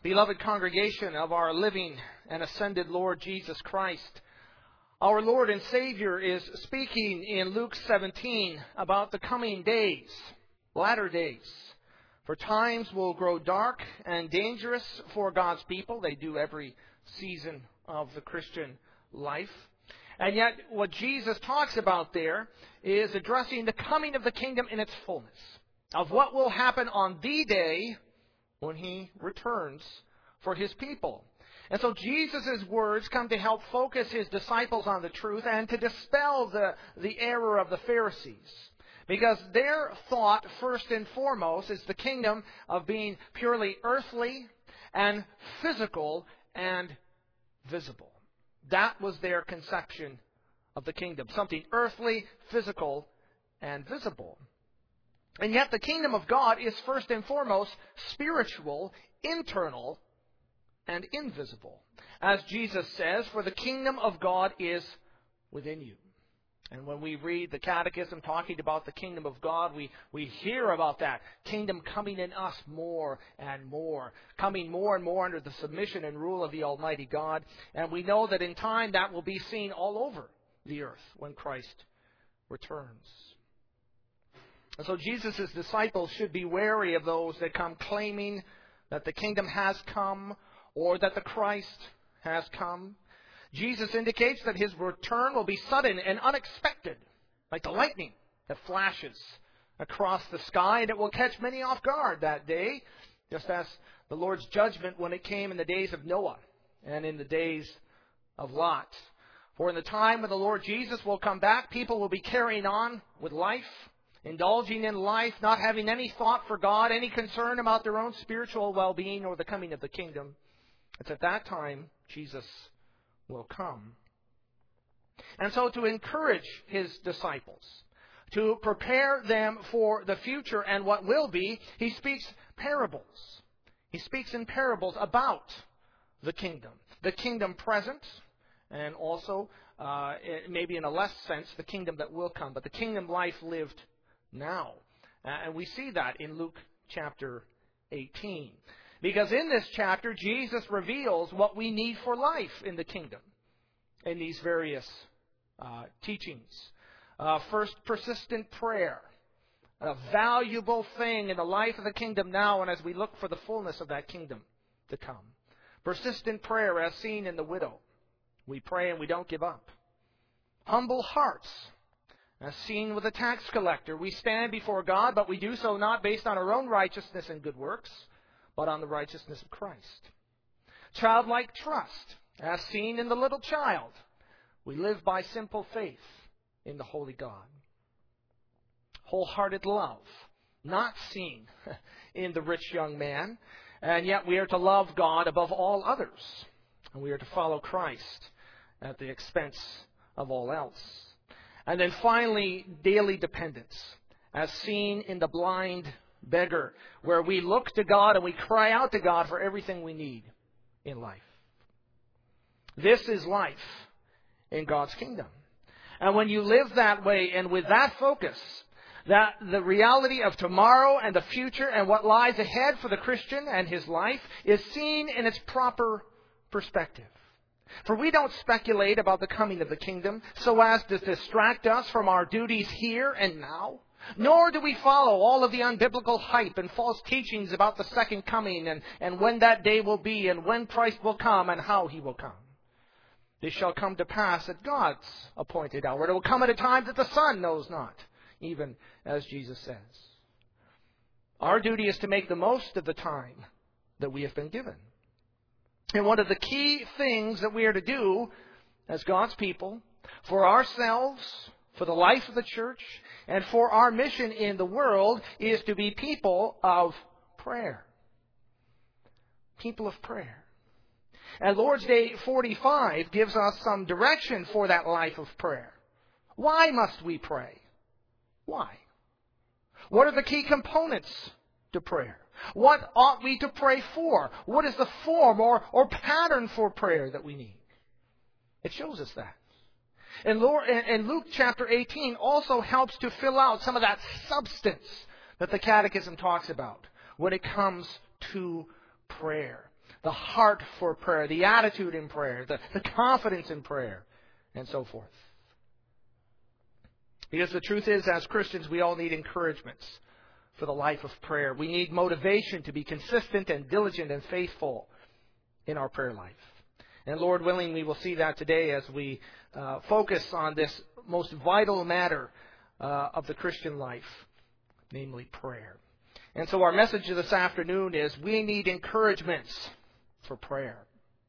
Beloved congregation of our living and ascended Lord Jesus Christ, our Lord and Savior is speaking in Luke 17 about the coming days, latter days. For times will grow dark and dangerous for God's people. They do every season of the Christian life. And yet what Jesus talks about there is addressing the coming of the kingdom in its fullness, of what will happen on the day when He returns for His people. And so Jesus' words come to help focus His disciples on the truth and to dispel the error of the Pharisees. Because their thought, first and foremost, is the kingdom of being purely earthly and physical and visible. That was their conception of the kingdom. Something earthly, physical, and visible. And yet the kingdom of God is first and foremost spiritual, internal, and invisible. As Jesus says, for the kingdom of God is within you. And when we read the Catechism talking about the kingdom of God, we hear about that kingdom coming in us more and more, coming more and more under the submission and rule of the Almighty God. And we know that in time that will be seen all over the earth when Christ returns. And so Jesus' disciples should be wary of those that come claiming that the kingdom has come or that the Christ has come. Jesus indicates that His return will be sudden and unexpected, like the lightning that flashes across the sky, and it will catch many off guard that day, just as the Lord's judgment when it came in the days of Noah and in the days of Lot. For in the time when the Lord Jesus will come back, people will be carrying on with life, indulging in life, not having any thought for God, any concern about their own spiritual well-being or the coming of the kingdom. It's at that time Jesus will come. And so to encourage His disciples, to prepare them for the future and what will be, He speaks parables. He speaks in parables about the kingdom present, and also, maybe in a less sense, the kingdom that will come, but the kingdom life lived now. And we see that in Luke chapter 18. Because in this chapter, Jesus reveals what we need for life in the kingdom in these various teachings. First, persistent prayer, a valuable thing in the life of the kingdom now and as we look for the fullness of that kingdom to come. Persistent prayer as seen in the widow. We pray and we don't give up. Humble hearts, as seen with the tax collector. We stand before God, but we do so not based on our own righteousness and good works, but on the righteousness of Christ. Childlike trust, as seen in the little child. We live by simple faith in the Holy God. Wholehearted love, not seen in the rich young man, and yet we are to love God above all others, and we are to follow Christ at the expense of all else. And then finally, daily dependence, as seen in the blind beggar, where we look to God and we cry out to God for everything we need in life. This is life in God's kingdom. And when you live that way and with that focus, that the reality of tomorrow and the future and what lies ahead for the Christian and his life is seen in its proper perspective. For we don't speculate about the coming of the kingdom so as to distract us from our duties here and now. Nor do we follow all of the unbiblical hype and false teachings about the second coming and when that day will be and when Christ will come and how He will come. This shall come to pass at God's appointed hour. It will come at a time that the sun knows not, even as Jesus says. Our duty is to make the most of the time that we have been given. And one of the key things that we are to do as God's people, for ourselves, for the life of the church, and for our mission in the world, is to be people of prayer. People of prayer. And Lord's Day 45 gives us some direction for that life of prayer. Why must we pray? Why? What are the key components to prayer? What ought we to pray for? What is the form or pattern for prayer that we need? It shows us that. And Luke chapter 18 also helps to fill out some of that substance that the Catechism talks about when it comes to prayer. the heart for prayer, the attitude in prayer, the confidence in prayer, and so forth. Because the truth is, as Christians, we all need encouragements for the life of prayer. We need motivation to be consistent and diligent and faithful in our prayer life. And Lord willing, we will see that today as we focus on this most vital matter of the Christian life, namely prayer. And so our message this afternoon is we need encouragements for prayer.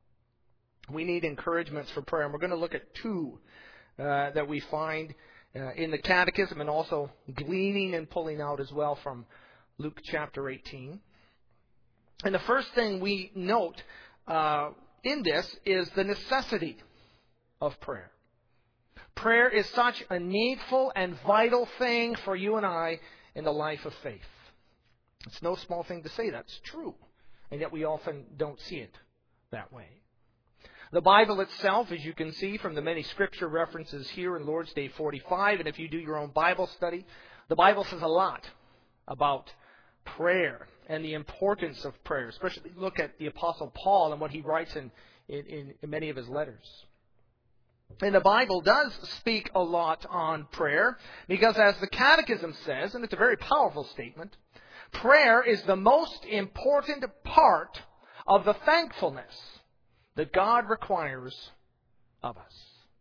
We need encouragements for prayer. And we're going to look at two that we find in the Catechism and also gleaning and pulling out as well from Luke chapter 18. And the first thing we note in this is the necessity of prayer. Prayer is such a needful and vital thing for you and I in the life of faith. It's no small thing to say that's true, and yet we often don't see it that way. The Bible itself, as you can see from the many scripture references here in Lord's Day 45, and if you do your own Bible study, the Bible says a lot about prayer and the importance of prayer. Especially look at the Apostle Paul and what he writes in many of his letters. And the Bible does speak a lot on prayer because, as the Catechism says, and it's a very powerful statement, prayer is the most important part of the thankfulness that God requires of us.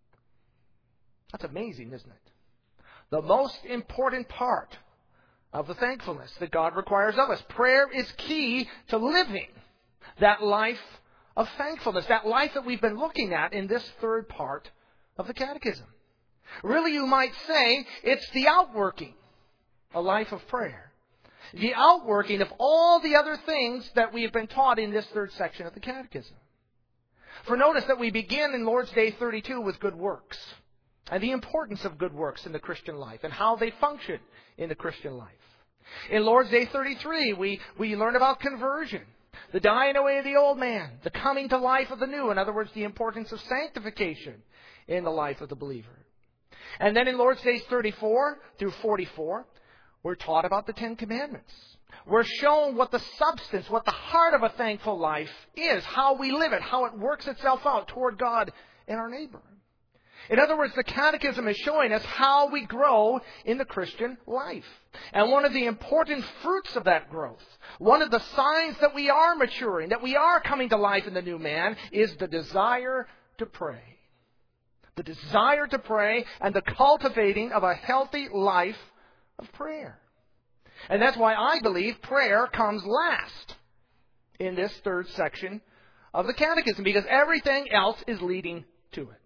That's amazing, isn't it? The most important part of the thankfulness that God requires of us. Prayer is key to living that life of thankfulness, that life that we've been looking at in this third part of the Catechism. Really, you might say it's the outworking, a life of prayer. The outworking of all the other things that we have been taught in this third section of the Catechism. For notice that we begin in Lord's Day 32 with good works and the importance of good works in the Christian life and how they function in the Christian life. In Lord's Day 33, we learn about conversion, the dying away of the old man, the coming to life of the new. In other words, the importance of sanctification in the life of the believer. And then in Lord's Days 34 through 44, we're taught about the Ten Commandments. We're shown what the substance, what the heart of a thankful life is, how we live it, how it works itself out toward God and our neighbor. In other words, the Catechism is showing us how we grow in the Christian life. And one of the important fruits of that growth, one of the signs that we are maturing, that we are coming to life in the new man, is the desire to pray. The desire to pray and the cultivating of a healthy life of prayer. And that's why I believe prayer comes last in this third section of the Catechism, because everything else is leading to it.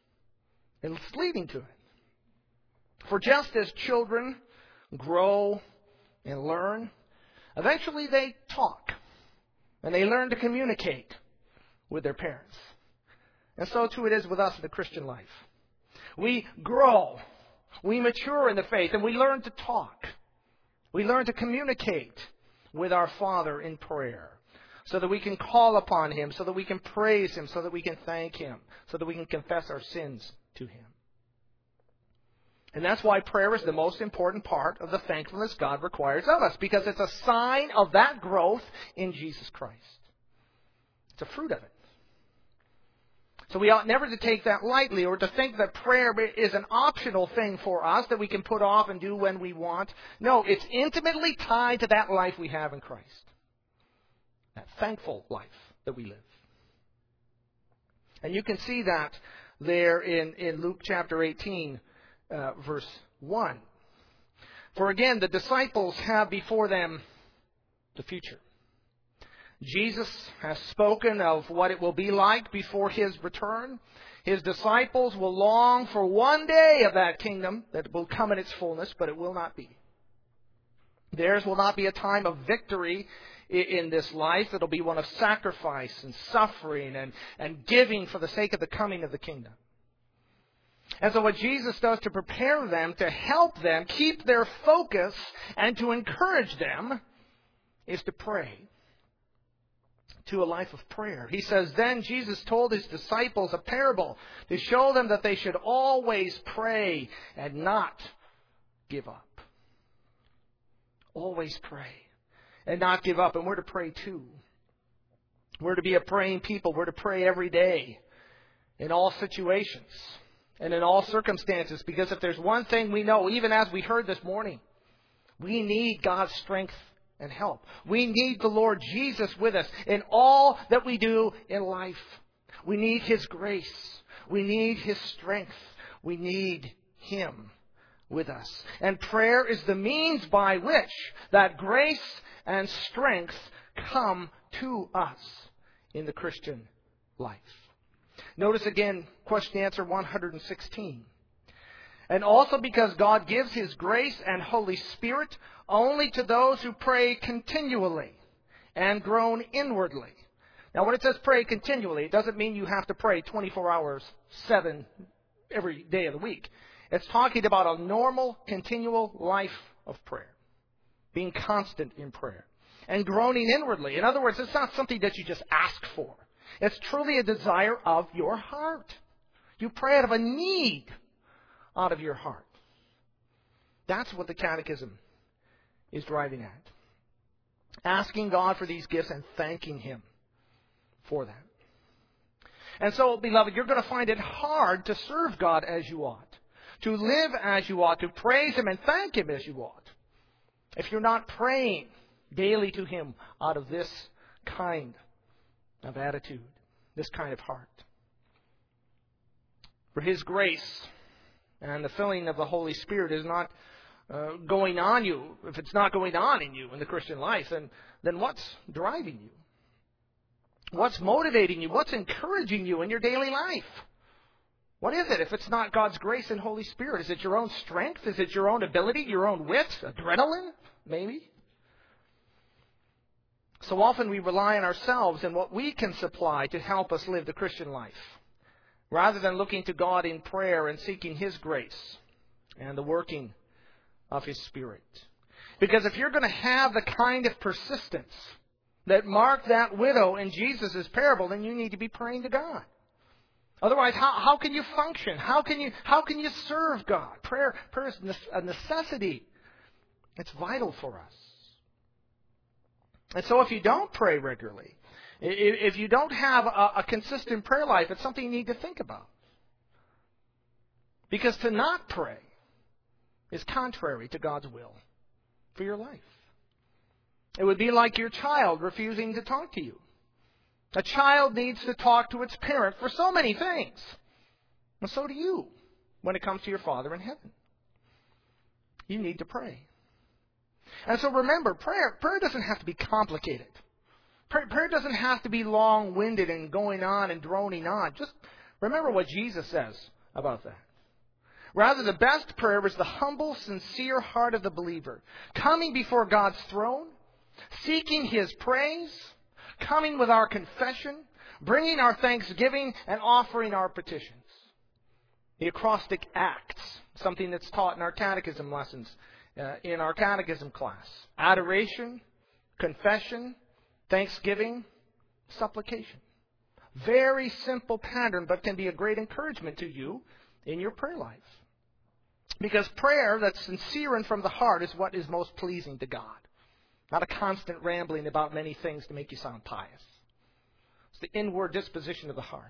It's leading to it. For just as children grow and learn, eventually they talk and they learn to communicate with their parents. And so too it is with us in the Christian life. We grow, we mature in the faith, and we learn to talk. We learn to communicate with our Father in prayer so that we can call upon Him, so that we can praise Him, so that we can thank Him, so that we can confess our sins to Him. And that's why prayer is the most important part of the thankfulness God requires of us, because it's a sign of that growth in Jesus Christ. It's a fruit of it. So we ought never to take that lightly or to think that prayer is an optional thing for us that we can put off and do when we want. No, it's intimately tied to that life we have in Christ. That thankful life that we live. And you can see that there in Luke chapter 18, verse 1. For again, the disciples have before them the future. Jesus has spoken of what it will be like before His return. His disciples will long for one day of that kingdom that will come in its fullness, but it will not be. Theirs will not be a time of victory in this life. It'll be one of sacrifice and suffering and giving for the sake of the coming of the kingdom. And so what Jesus does to prepare them, to help them keep their focus and to encourage them, is to pray. To a life of prayer. He says, then Jesus told His disciples a parable to show them that they should always pray and not give up. Always pray and not give up. And we're to pray too. We're to be a praying people. We're to pray every day in all situations and in all circumstances. Because if there's one thing we know, even as we heard this morning, we need God's strength and help. We need the Lord Jesus with us in all that we do in life. We need His grace. We need His strength. We need Him with us. And prayer is the means by which that grace and strength come to us in the Christian life. Notice again, question answer 116. And also because God gives His grace and Holy Spirit only to those who pray continually and groan inwardly. Now, when it says pray continually, it doesn't mean you have to pray 24 hours, 7 every day of the week. It's talking about a normal, continual life of prayer. Being constant in prayer. And groaning inwardly. In other words, it's not something that you just ask for. It's truly a desire of your heart. You pray out of a need out of your heart. That's what the Catechism is driving at. Asking God for these gifts and thanking Him for that. And so, beloved, you're going to find it hard to serve God as you ought. To live as you ought. To praise Him and thank Him as you ought. If you're not praying daily to Him out of this kind of attitude, this kind of heart. For His grace and the filling of the Holy Spirit is not going on you. If it's not going on in you in the Christian life, then what's driving you? What's motivating you? What's encouraging you in your daily life? What is it if it's not God's grace and Holy Spirit? Is it your own strength? Is it your own ability, your own wit, adrenaline? Maybe. So often we rely on ourselves and what we can supply to help us live the Christian life, rather than looking to God in prayer and seeking His grace and the working of His Spirit. Because if you're going to have the kind of persistence that marked that widow in Jesus' parable, then you need to be praying to God. Otherwise, how can you function? How can you serve God? Prayer is a necessity. It's vital for us. And so if you don't pray regularly, if you don't have a consistent prayer life, it's something you need to think about. Because to not pray is contrary to God's will for your life. It would be like your child refusing to talk to you. A child needs to talk to its parent for so many things. And so do you when it comes to your Father in heaven. You need to pray. And so remember, prayer doesn't have to be complicated. Prayer doesn't have to be long-winded and going on and droning on. Just remember what Jesus says about that. Rather, the best prayer is the humble, sincere heart of the believer, coming before God's throne, seeking His praise, coming with our confession, bringing our thanksgiving, and offering our petitions. The acrostic acts, something that's taught in our catechism lessons, in our catechism class. Adoration, confession, thanksgiving, supplication. Very simple pattern, but can be a great encouragement to you in your prayer life. Because prayer that's sincere and from the heart is what is most pleasing to God. Not a constant rambling about many things to make you sound pious. It's the inward disposition of the heart.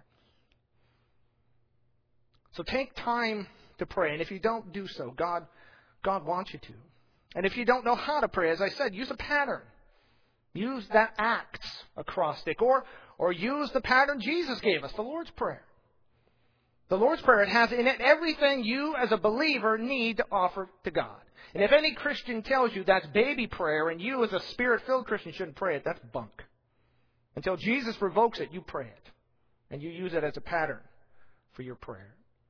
So take time to pray. And if you don't do so, God wants you to. And if you don't know how to pray, as I said, use a pattern. Use that Acts acrostic. Or use the pattern Jesus gave us, the Lord's Prayer. The Lord's Prayer, it has in it everything you as a believer need to offer to God. And if any Christian tells you that's baby prayer and you as a Spirit-filled Christian shouldn't pray it, that's bunk. Until Jesus revokes it, you pray it. And you use it as a pattern for your prayer.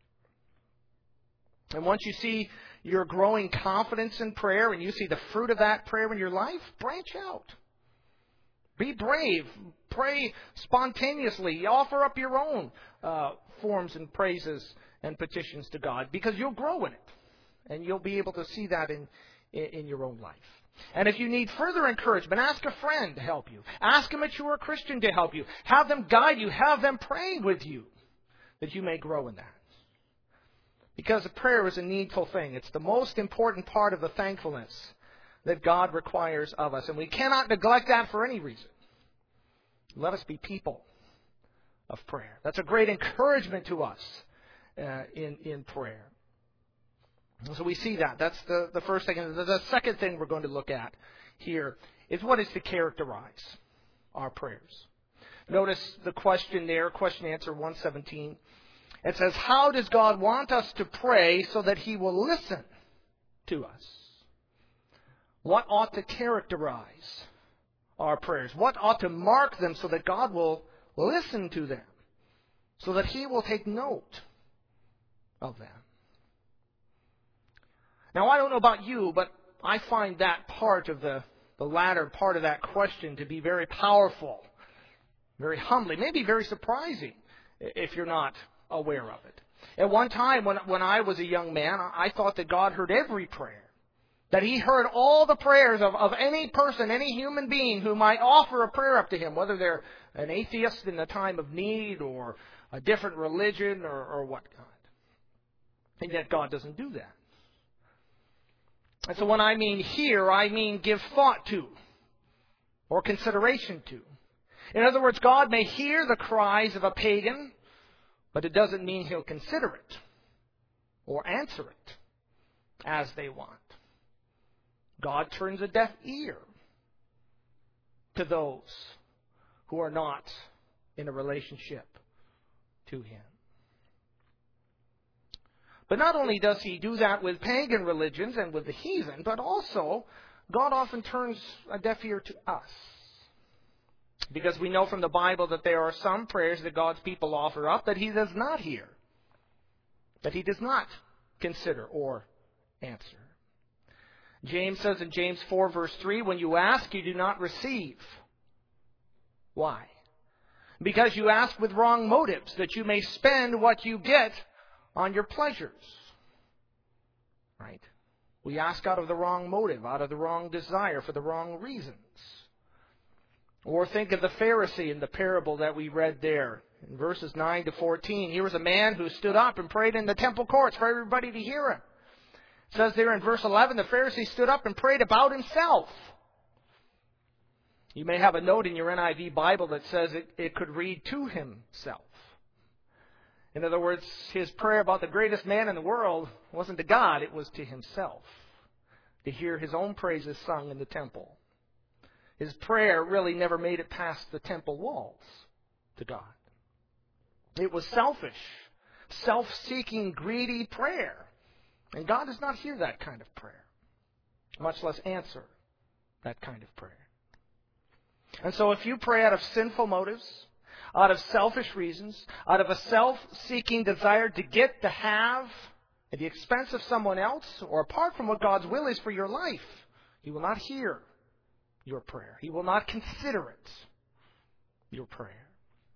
And once you see your growing confidence in prayer and you see the fruit of that prayer in your life, branch out. Be brave. Pray spontaneously. Offer up your own forms and praises and petitions to God, because you'll grow in it. And you'll be able to see that in your own life. And if you need further encouragement, ask a friend to help you. Ask a mature Christian to help you. Have them guide you. Have them praying with you that you may grow in that. Because prayer is a needful thing. It's the most important part of the thankfulness that God requires of us. And we cannot neglect that for any reason. Let us be people of prayer. That's a great encouragement to us in prayer. So we see that. That's the first thing. And the second thing we're going to look at here is what is to characterize our prayers. Notice the question there, question answer 117. It says, how does God want us to pray so that He will listen to us? What ought to characterize our prayers? What ought to mark them so that God will listen to them? So that He will take note of them. Now, I don't know about you, but I find that part of the latter part of that question to be very powerful, very humbling, maybe very surprising if you're not aware of it. At one time, when I was a young man, I thought that God heard every prayer. That He heard all the prayers of any person, any human being who might offer a prayer up to Him, whether they're an atheist in a time of need or a different religion or what God. And yet God doesn't do that. And so when I mean hear, I mean give thought to or consideration to. In other words, God may hear the cries of a pagan, but it doesn't mean He'll consider it or answer it as they want. God turns a deaf ear to those who are not in a relationship to Him. But not only does He do that with pagan religions and with the heathen, but also God often turns a deaf ear to us. Because we know from the Bible that there are some prayers that God's people offer up that He does not hear, that He does not consider or answer. James says in James 4 verse 3, when you ask, you do not receive. Why? Because you ask with wrong motives, that you may spend what you get on your pleasures. Right? We ask out of the wrong motive, out of the wrong desire, for the wrong reasons. Or think of the Pharisee in the parable that we read there in verses 9 to 14. Here was a man who stood up and prayed in the temple courts for everybody to hear him. It says there in verse 11, the Pharisee stood up and prayed about himself. You may have a note in your NIV Bible that says it could read to himself. In other words, his prayer about the greatest man in the world wasn't to God, it was to himself. To hear his own praises sung in the temple. His prayer really never made it past the temple walls to God. It was selfish, self-seeking, greedy prayer. And God does not hear that kind of prayer, much less answer that kind of prayer. And so if you pray out of sinful motives, out of selfish reasons, out of a self-seeking desire to get, to have, at the expense of someone else, or apart from what God's will is for your life, He will not hear your prayer. He will not consider it your prayer.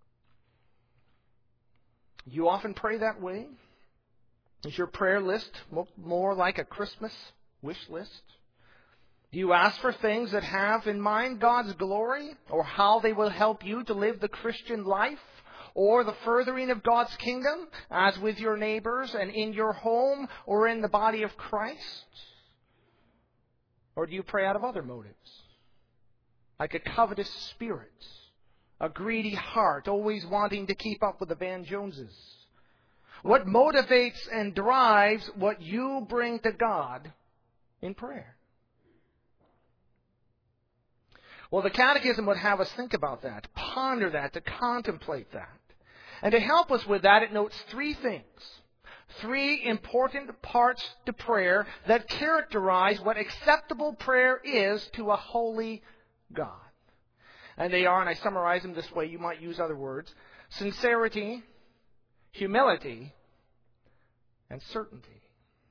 You often pray that way? Is your prayer list more like a Christmas wish list? Do you ask for things that have in mind God's glory, or how they will help you to live the Christian life, or the furthering of God's kingdom, as with your neighbors and in your home or in the body of Christ? Or do you pray out of other motives, like a covetous spirit, a greedy heart, always wanting to keep up with the Van Joneses? What motivates and drives what you bring to God in prayer? Well, the Catechism would have us think about that, ponder that, to contemplate that. And to help us with that, it notes three things. Three important parts to prayer that characterize what acceptable prayer is to a holy God. And they are, and I summarize them this way, you might use other words: sincerity, humility, and certainty.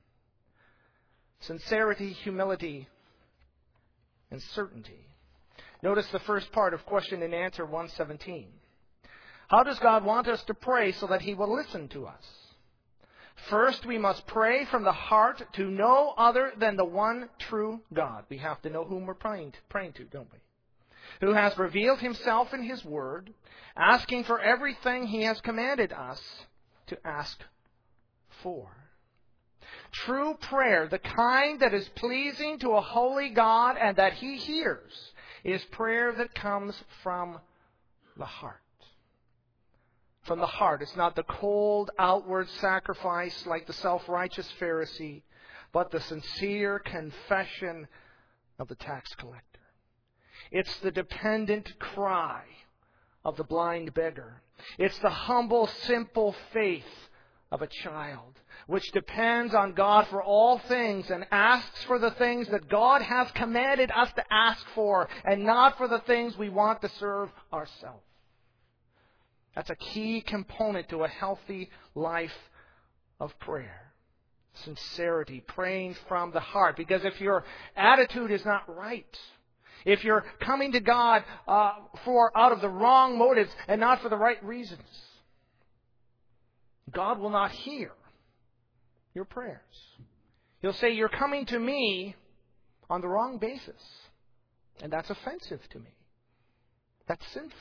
Sincerity, humility, and certainty. Notice the first part of question and answer 117. How does God want us to pray so that He will listen to us? First, we must pray from the heart to no other than the one true God. We have to know whom we're praying to, don't we? Who has revealed Himself in His Word, asking for everything He has commanded us to ask for. True prayer, the kind that is pleasing to a holy God and that He hears, is prayer that comes from the heart. From the heart. It's not the cold outward sacrifice like the self-righteous Pharisee, but the sincere confession of the tax collector. It's the dependent cry of the blind beggar. It's the humble, simple faith of a child, which depends on God for all things and asks for the things that God has commanded us to ask for, and not for the things we want to serve ourselves. That's a key component to a healthy life of prayer. Sincerity, praying from the heart. Because if your attitude is not right, if you're coming to God out of the wrong motives and not for the right reasons, God will not hear your prayers. He'll say, you're coming to me on the wrong basis. And that's offensive to me. That's sinful.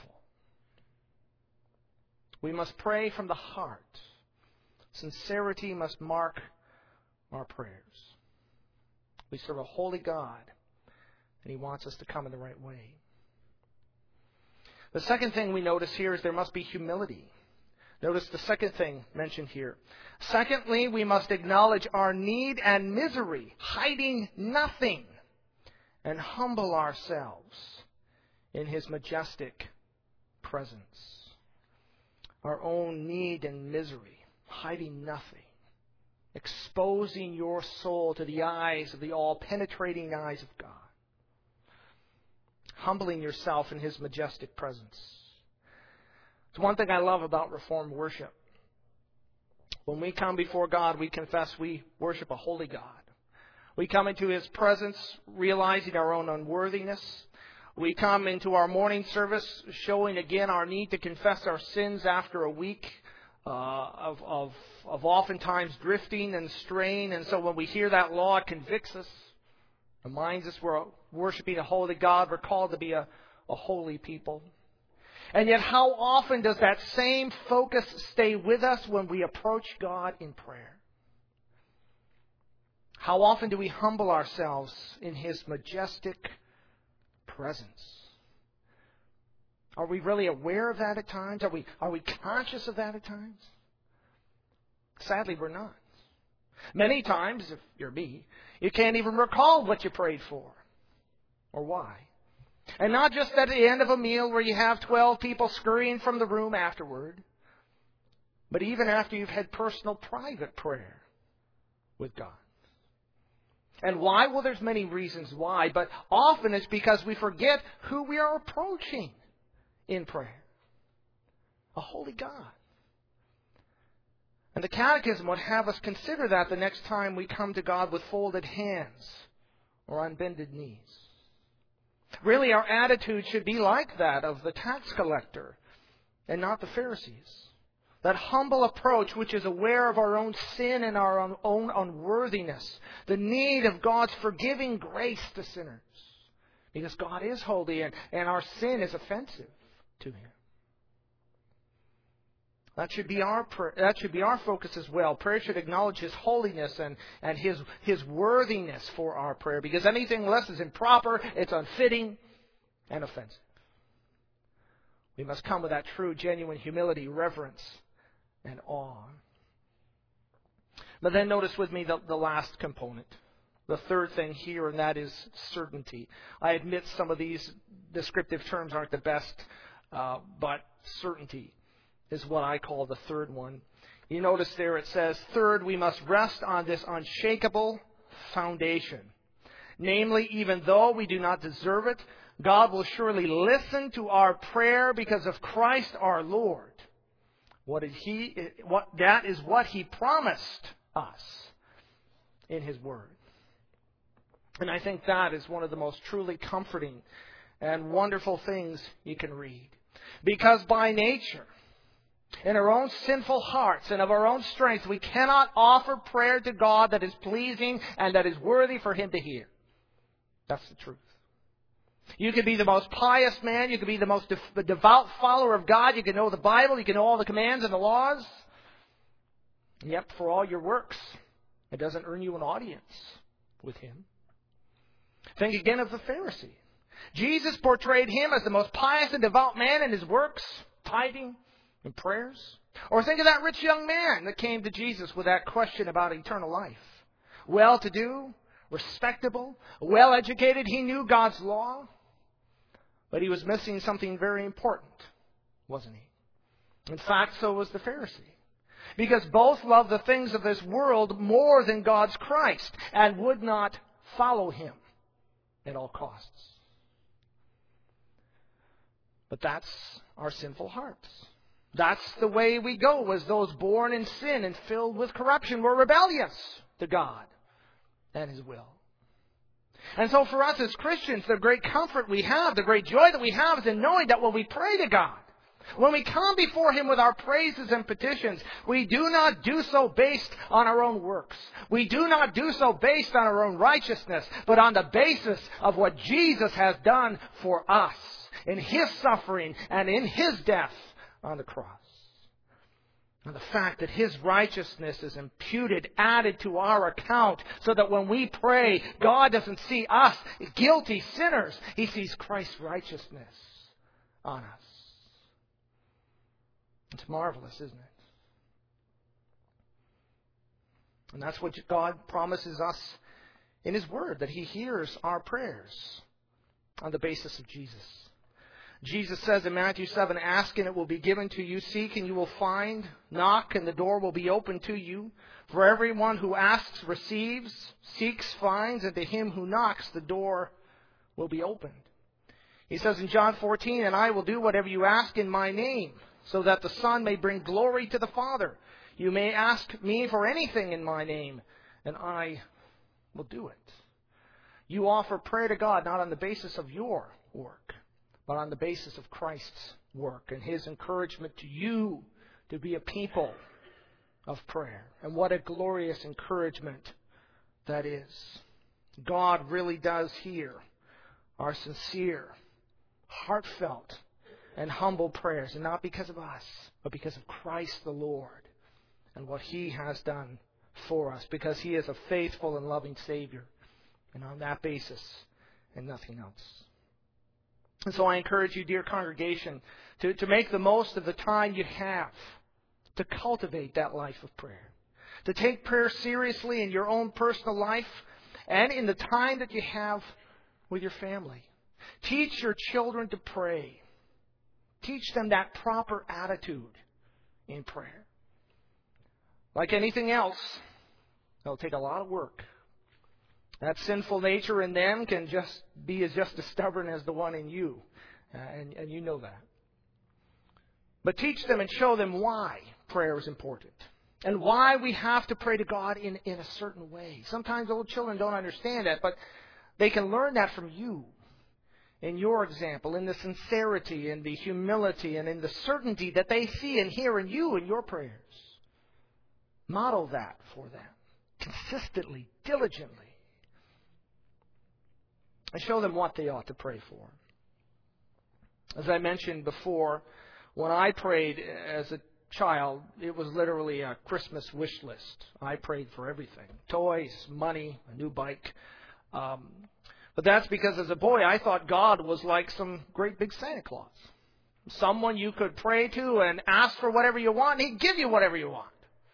We must pray from the heart. Sincerity must mark our prayers. We serve a holy God, and He wants us to come in the right way. The second thing we notice here is there must be humility. Notice the second thing mentioned here. Secondly, we must acknowledge our need and misery, hiding nothing, and humble ourselves in His majestic presence. Our own need and misery, hiding nothing, exposing your soul to the eyes of the all-penetrating eyes of God. Humbling yourself in His majestic presence. It's one thing I love about Reformed worship. When we come before God, we confess we worship a holy God. We come into His presence realizing our own unworthiness. We come into our morning service showing again our need to confess our sins after a week of oftentimes drifting and straying. And so when we hear that law, it convicts us, reminds us we're worshiping a holy God. We're called to be a holy people. And yet how often does that same focus stay with us when we approach God in prayer? How often do we humble ourselves in His majestic presence? Are we really aware of that at times? Are we conscious of that at times? Sadly, we're not. Many times, if you're me, you can't even recall what you prayed for or why. And not just at the end of a meal where you have 12 people scurrying from the room afterward, but even after you've had personal, private prayer with God. And why? Well, there's many reasons why, but often it's because we forget who we are approaching in prayer. A holy God. And the Catechism would have us consider that the next time we come to God with folded hands or on bended knees. Really, our attitude should be like that of the tax collector and not the Pharisees. That humble approach which is aware of our own sin and our own unworthiness. The need of God's forgiving grace to sinners. Because God is holy and our sin is offensive to Him. That should be our focus as well. Prayer should acknowledge His holiness and His worthiness for our prayer. Because anything less is improper, it's unfitting, and offensive. We must come with that true, genuine humility, reverence, and awe. But then notice with me the last component. The third thing here, and that is certainty. I admit some of these descriptive terms aren't the best, but certainty is what I call the third one. You notice there it says, third, we must rest on this unshakable foundation. Namely, even though we do not deserve it, God will surely listen to our prayer because of Christ our Lord. That is what He promised us in His Word. And I think that is one of the most truly comforting and wonderful things you can read. Because by nature, in our own sinful hearts and of our own strength, we cannot offer prayer to God that is pleasing and that is worthy for Him to hear. That's the truth. You can be the most pious man. You can be the most devout follower of God. You can know the Bible. You can know all the commands and the laws. And yet, for all your works, it doesn't earn you an audience with Him. Think again of the Pharisee. Jesus portrayed him as the most pious and devout man in his works, tithing, and prayers. Or think of that rich young man that came to Jesus with that question about eternal life. Well-to-do, respectable, well-educated, he knew God's law. But he was missing something very important, wasn't he? In fact, so was the Pharisee. Because both loved the things of this world more than God's Christ and would not follow him at all costs. But that's our sinful hearts. That's the way we go as those born in sin and filled with corruption. We're rebellious to God and His will. And so for us as Christians, the great comfort we have, the great joy that we have is in knowing that when we pray to God, when we come before Him with our praises and petitions, we do not do so based on our own works. We do not do so based on our own righteousness, but on the basis of what Jesus has done for us in His suffering and in His death on the cross. And the fact that His righteousness is imputed, added to our account, so that when we pray, God doesn't see us guilty sinners. He sees Christ's righteousness on us. It's marvelous, isn't it? And that's what God promises us in His Word, that He hears our prayers on the basis of Jesus. Jesus says in Matthew 7, "Ask and it will be given to you. Seek and you will find. Knock and the door will be opened to you. For everyone who asks receives, seeks finds, and to him who knocks the door will be opened." He says in John 14, "And I will do whatever you ask in my name, so that the Son may bring glory to the Father. You may ask me for anything in my name, and I will do it." You offer prayer to God not on the basis of your work, but on the basis of Christ's work and His encouragement to you to be a people of prayer. And what a glorious encouragement that is. God really does hear our sincere, heartfelt, and humble prayers, and not because of us, but because of Christ the Lord and what He has done for us, because He is a faithful and loving Savior, and on that basis and nothing else. And so I encourage you, dear congregation, to make the most of the time you have to cultivate that life of prayer, to take prayer seriously in your own personal life and in the time that you have with your family. Teach your children to pray. Teach them that proper attitude in prayer. Like anything else, it'll take a lot of work. That sinful nature in them can just as stubborn as the one in you. And you know that. But teach them and show them why prayer is important. And why we have to pray to God in a certain way. Sometimes old children don't understand that, but they can learn that from you. In your example, in the sincerity, in the humility, and in the certainty that they see and hear in you in your prayers. Model that for them. Consistently, diligently. And show them what they ought to pray for. As I mentioned before, when I prayed as a child, it was literally a Christmas wish list. I prayed for everything. Toys, money, a new bike. But that's because as a boy, I thought God was like some great big Santa Claus. Someone you could pray to and ask for whatever you want, and He'd give you whatever you want.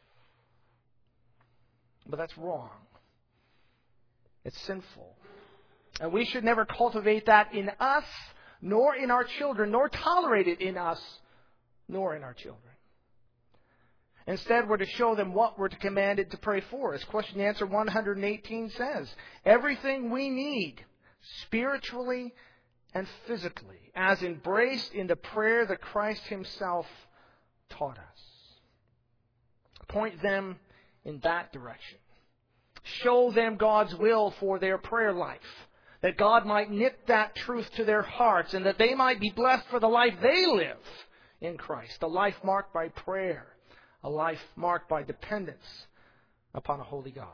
But that's wrong. It's sinful. And we should never cultivate that in us, nor in our children, nor tolerate it in us, nor in our children. Instead, we're to show them what we're commanded to pray for. As question and answer 118 says, everything we need, spiritually and physically, as embraced in the prayer that Christ Himself taught us. Point them in that direction. Show them God's will for their prayer life, that God might knit that truth to their hearts and that they might be blessed for the life they live in Christ, a life marked by prayer, a life marked by dependence upon a holy God.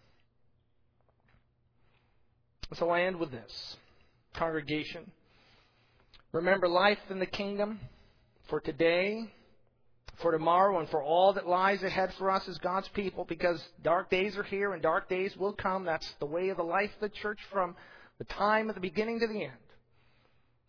So I end with this. Congregation, remember life in the kingdom for today, for tomorrow, and for all that lies ahead for us as God's people, because dark days are here and dark days will come. That's the way of the life of the church from the time of the beginning to the end.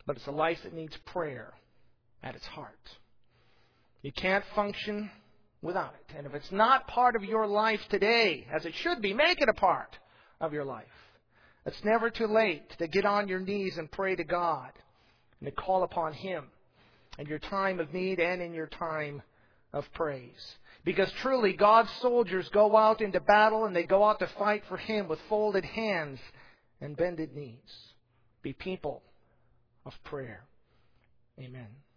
but it's a life that needs prayer at its heart. You can't function without it. And if it's not part of your life today, as it should be, make it a part of your life. It's never too late to get on your knees and pray to God and to call upon Him in your time of need and in your time of praise. Because truly, God's soldiers go out into battle and they go out to fight for Him with folded hands and bended knees. Be people of prayer. Amen.